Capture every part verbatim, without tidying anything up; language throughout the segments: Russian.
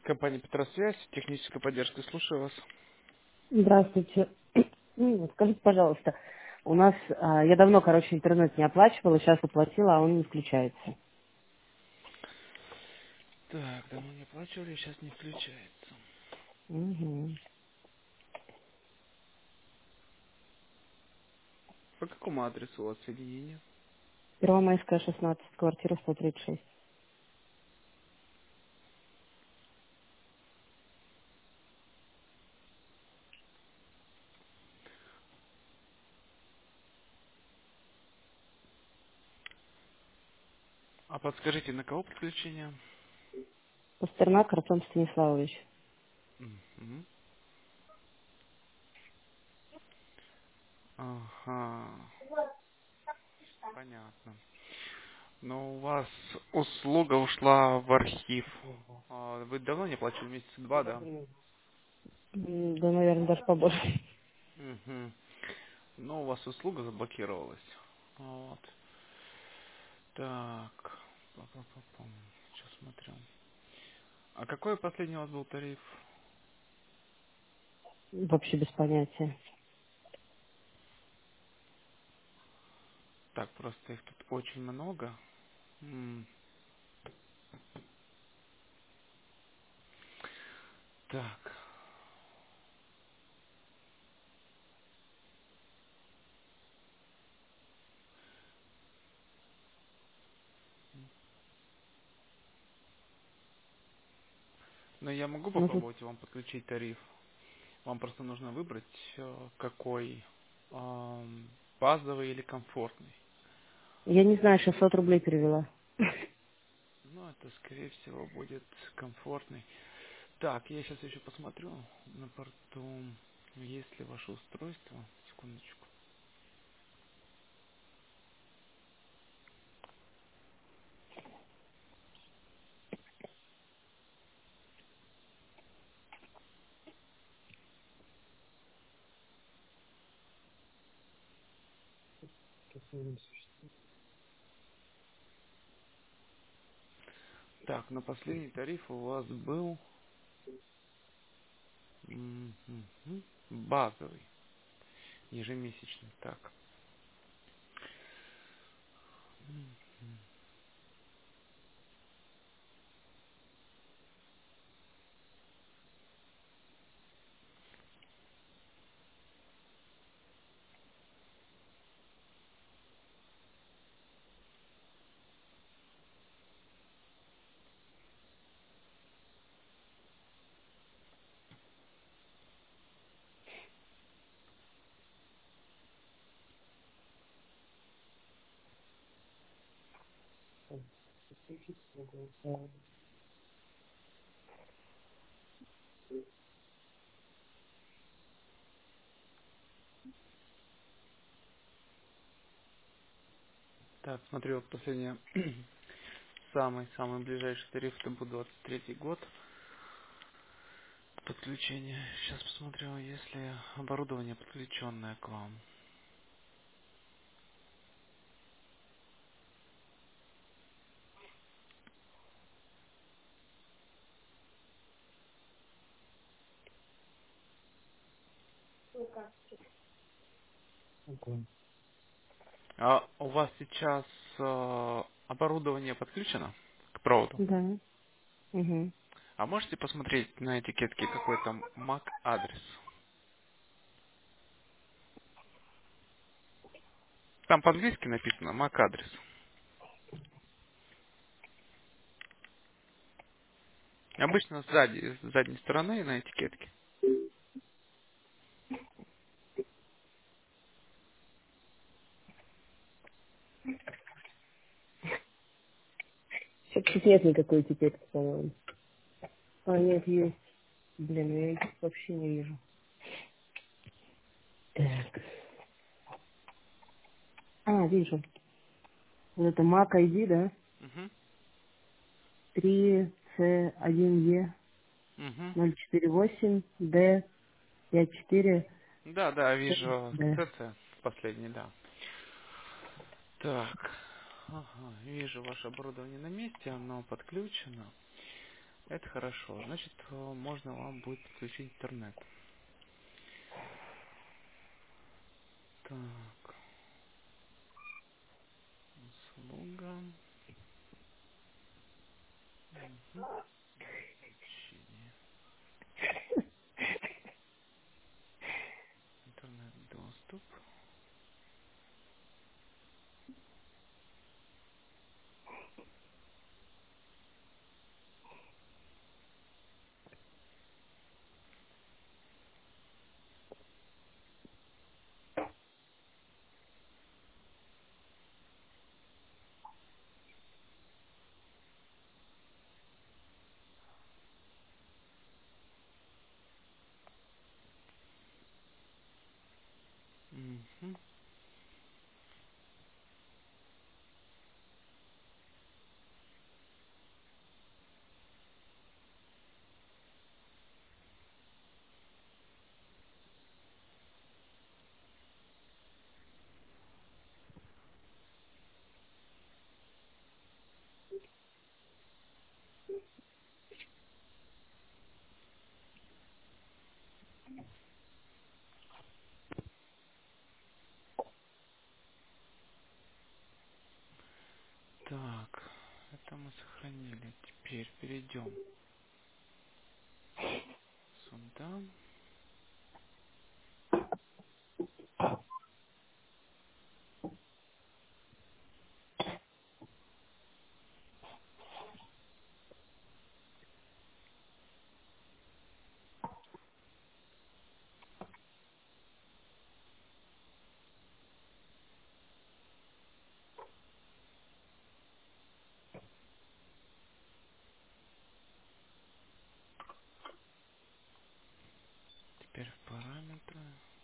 Компания Петросвязь, техническая поддержка, слушаю вас. Здравствуйте. М, Скажите, пожалуйста, у нас, а, я давно, короче, интернет не оплачивала, сейчас оплатила, а он не включается. Так, давно не оплачивали, сейчас не включается. Угу. По какому адресу у вас соединение? Первомайская, шестнадцать, квартира сто тридцать шесть. А подскажите, на кого подключение? Пастернак Артем Станиславович. Мгм. Ага, понятно. Но у вас услуга ушла в архив. А, Вы давно не оплачивали? Месяца два, да? М, Да, наверное, даже побольше. Угу. Но у вас услуга заблокировалась. Вот. Так. Па-па-па-пам. Сейчас смотрю. А какой последний у вас был тариф? Вообще без понятия. Так, просто их тут очень много. М, Так. Но я могу Ну, тут, попробовать вам подключить тариф. Вам просто нужно выбрать, э, какой ам, базовый или комфортный. я не знаю, шестьсот рублей перевела. Ну, это, скорее всего, будет комфортный. Так, я сейчас еще посмотрю на порту, есть ли ваше устройство. Секундочку. Так, на последний тариф у вас был м, м, м, базовый, ежемесячный. Так. Так, смотрю, вот последний, самый-самый ближайший тариф, это будет двадцать третий год. Подключение. Сейчас посмотрю, если оборудование подключенное к вам. А у вас сейчас э, оборудование подключено к проводу? Да. Угу. А можете посмотреть на этикетке какой там MAC адрес? Там по-английски написано MAC адрес. Обычно сзади, с задней стороны на этикетке. Все-таки нет никакой теперь, по-моему. А, нет, есть. Блин, я их вообще не вижу. Так. А, вижу. Вот это Mac ай ди, да? Угу. три си один и Угу. ноль четыре восемь д пять четыре Да, да, шесть вижу д. си си последний, да. Так, ага, вижу ваше оборудование на месте, оно подключено. Это хорошо. Значит, э, можно вам будет подключить интернет. Так, услуга. Мгм. Подключение. Интернет-доступ. Мгм. Так, это мы сохранили. Теперь перейдем сюда. Теперь в параметры.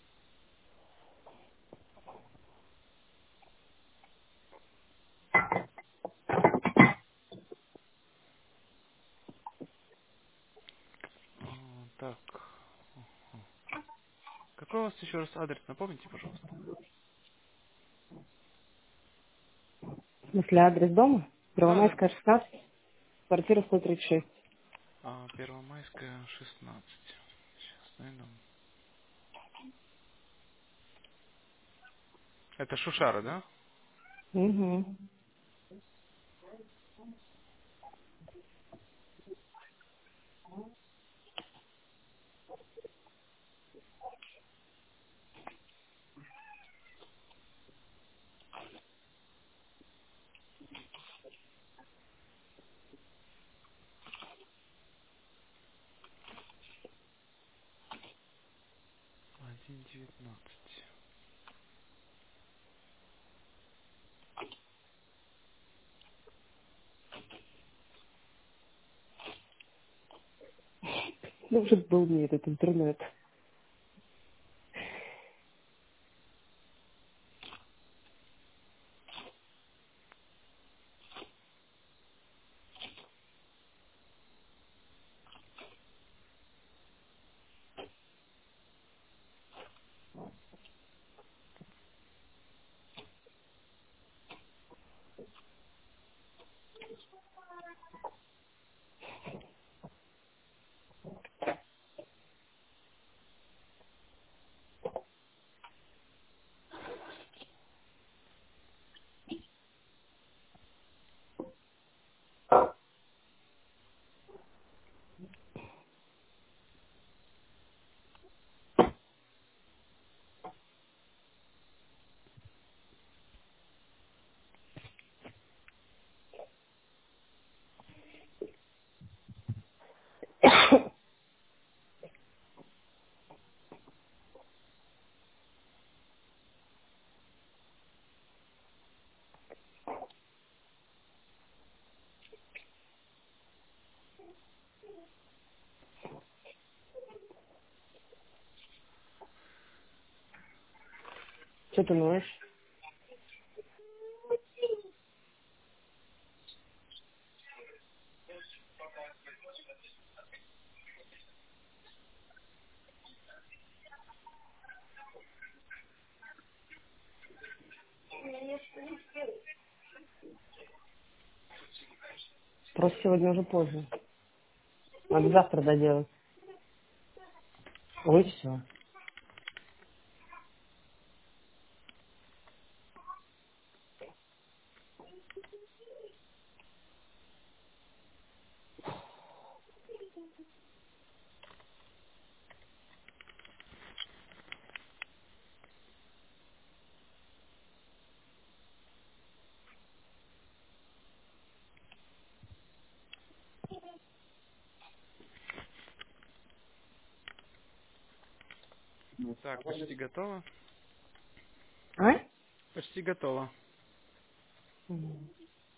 А, так. Ага. Какой у вас еще раз адрес? Напомните, пожалуйста. В смысле, адрес дома? Да, да. Первомайская, шестнадцать, квартира сто тридцать шесть. А, Первомайская, шестнадцать. Сейчас найду. Это Шушара, да? Угу. Один девятнадцать. Ну, уже был мне этот интернет. Что ты ноешь? Просто сегодня уже поздно. Надо завтра доделать. Ой, все. Так, почти готово. А? Почти готово. М.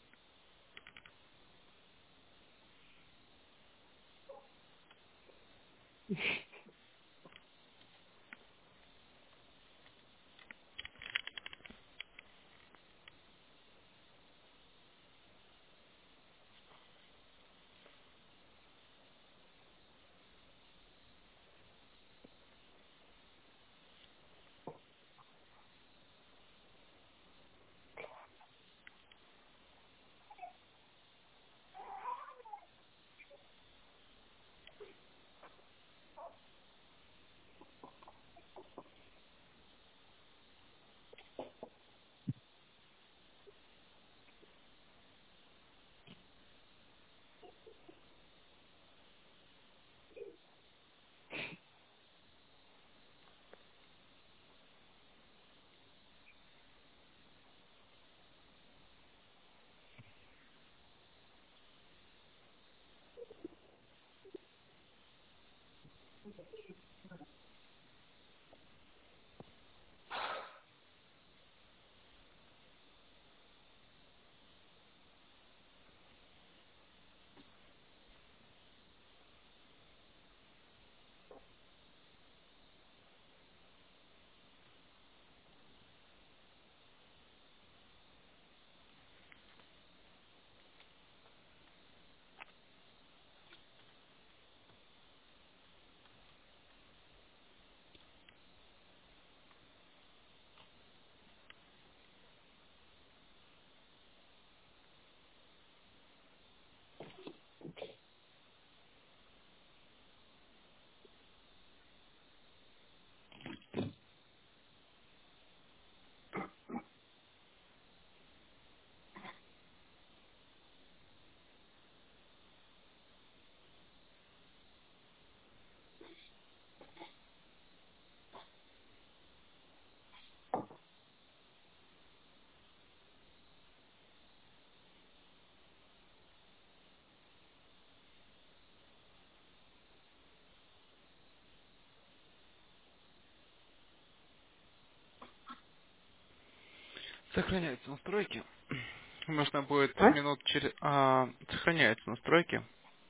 Сохраняются настройки. Нужно будет А? минут через... а, сохраняются настройки.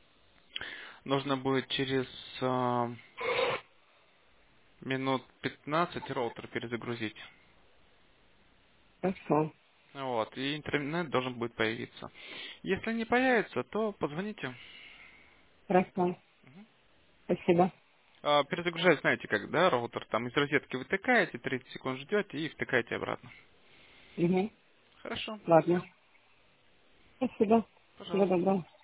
Нужно будет через а, минут пятнадцать роутер перезагрузить. Хорошо. Вот, и интернет должен будет появиться. Если не появится, то позвоните. Хорошо. Спасибо. А, перезагружать, знаете как, да, роутер там из розетки вытыкаете, тридцать секунд ждете и втыкаете обратно. Угу. Хорошо, Ладно. все, Спасибо. Всего пожалуйста. доброго.